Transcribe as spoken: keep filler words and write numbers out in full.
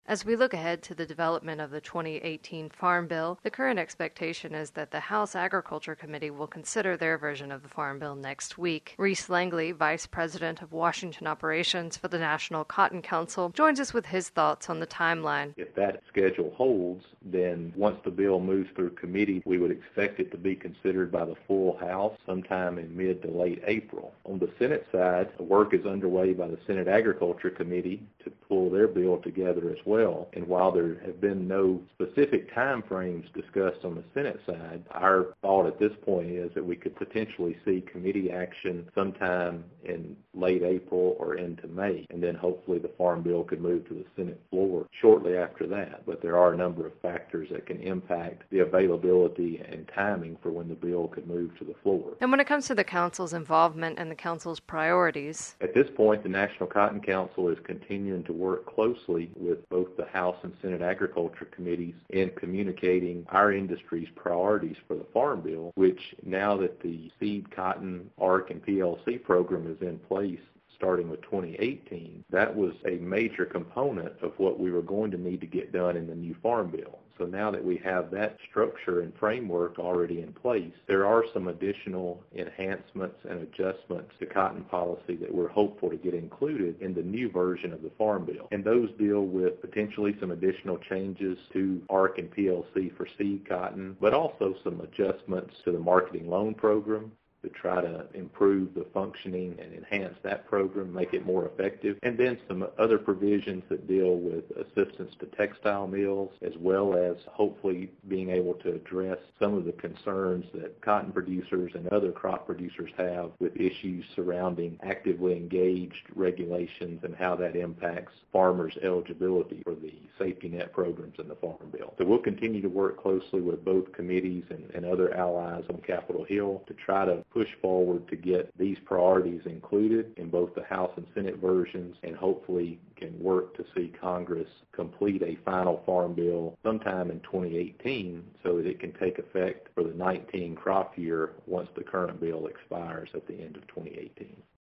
As we look ahead to the development of the twenty eighteen Farm Bill, the current expectation is that the House Agriculture Committee will consider their version of the Farm Bill next week. Reese Langley, Vice President of Washington Operations for the National Cotton Council, joins us with his thoughts on the timeline. If that schedule holds, then once the bill moves through committee, we would expect it to be considered by the full House sometime in mid to late April. On the Senate side, work is underway by the Senate Agriculture Committee to pull their bill together as well. And while there have been no specific time frames discussed on the Senate side, our thought at this point is that we could potentially see committee action sometime in late April or into May, and then hopefully the Farm Bill could move to the Senate floor shortly after that. But there are a number of factors that can impact the availability and timing for when the bill could move to the floor. And when it comes to the Council's involvement and the Council's priorities? At this point, the National Cotton Council is continuing to work closely with both the House and Senate Agriculture Committees in communicating our industry's priorities for the Farm Bill, which now that the seed, cotton, A R C, and P L C program is in place, starting with twenty eighteen, that was a major component of what we were going to need to get done in the new Farm Bill. So now that we have that structure and framework already in place, there are some additional enhancements and adjustments to cotton policy that we're hopeful to get included in the new version of the Farm Bill. And those deal with potentially some additional changes to A R C and P L C for seed cotton, but also some adjustments to the marketing loan program to try to improve the functioning and enhance that program, make it more effective, and then some other provisions that deal with assistance to textile mills, as well as hopefully being able to address some of the concerns that cotton producers and other crop producers have with issues surrounding actively engaged regulations and how that impacts farmers' eligibility for the safety net programs in the Farm Bill. So we'll continue to work closely with both committees and, and other allies on Capitol Hill to try to push forward to get these priorities included in both the House and Senate versions, and hopefully can work to see Congress complete a final Farm Bill sometime in twenty eighteen so that it can take effect for the nineteen crop year once the current bill expires at the end of twenty eighteen.